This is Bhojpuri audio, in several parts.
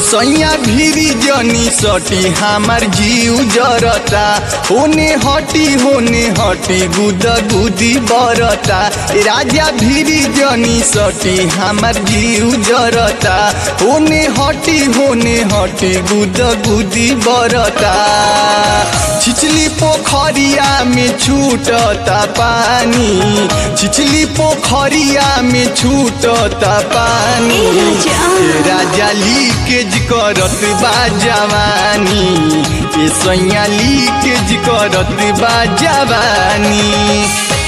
सैया भीरी जनी सटी हमार जीव जरता होने हटी गुद गुदी बरता राजा भीरी जनी सटी हमार जीव जरता होने हटी गुद गुदी बरता छिछली पोखरिया में छूटता पानी छिछली पोखरिया में छूटता पानी राजा लीकेज करत बा जवानी ए सैया लीकेज करत बा जवानी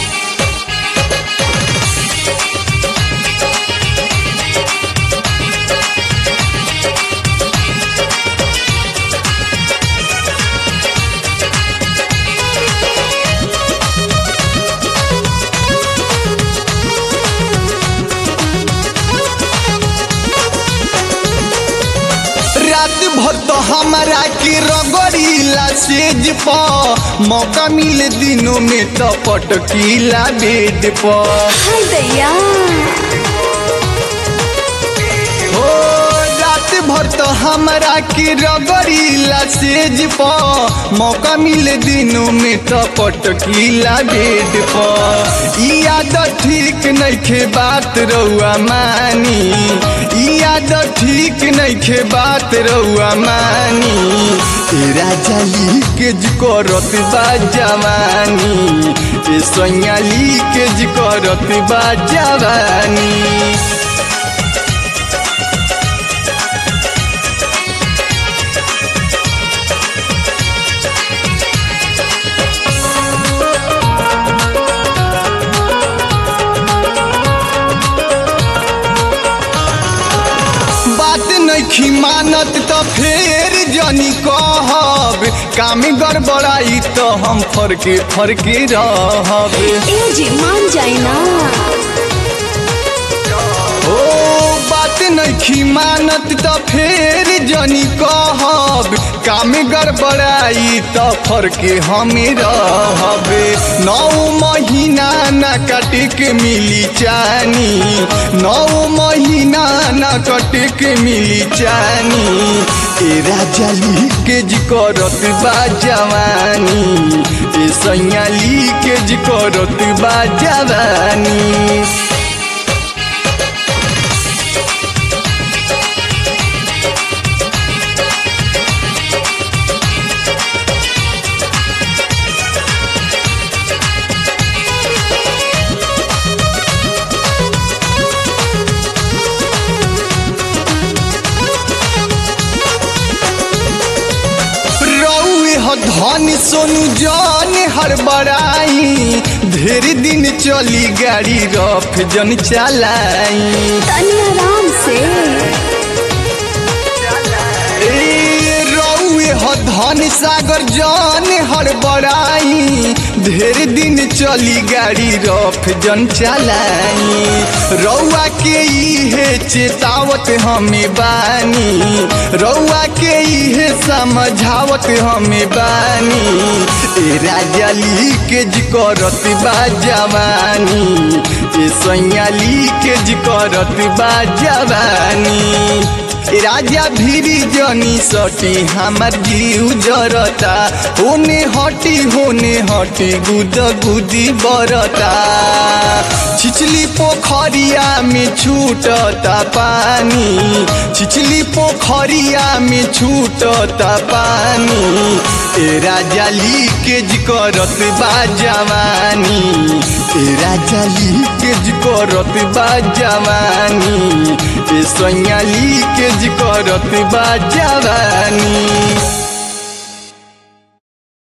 रात भर तो हमारा के रगड़ीला सेज पर मौका मिले दिनों में तो पटकीला बेड पर रात भर तो हमारा के रगड़ीला सेज पर मौका मिले दिनों में तो पटकीला बेड पर ई आदत ठीक नइखे बात रउआ मानी आदत ठीक नइखे बात रउआ मानी राजा लीकेज करत बा जवानी ए सैया लीकेज करत बा जवानी नइखी मानत तो फेर जनी कहब काम गड़बड़ाई तो हम फरके रहब जी मान जाई ना बात नइखी मानत तो फेर जनी कहब काम गड़बड़ाई तो फरके हमें रहब 9 महीना न काटे के मिली चानी 9 महीना न काटे के मिली चानी राजा लीकेज करत बा जवानी ए सैया लीकेज करत बा जवानी धन सोनू जान हड़बड़ाई ढेर दिन चली गाड़ी रफ जन चलाई तनी आराम से धन सागर जान हड़बड़ाई ढेर दिन चली गाड़ी रफ जन चलाई रउआ के इहे चेतावत हमें बानी रउआ के इहे समझावत हमें बानी राजा लीकेज करत बा जवानी ए सैया लीकेज करत बा जवानी राजा भीरी जनी सटी हमार जीव जरता होने हटी गुद गुदी बरता छिछली पोखरिया में छूटता पानी छिछली पोखरिया में छूटता पानी राजा लीकेज करत बा जवानी राजा लीकेज करत बा जवानी ए सैया लीकेज करत बा जवानी।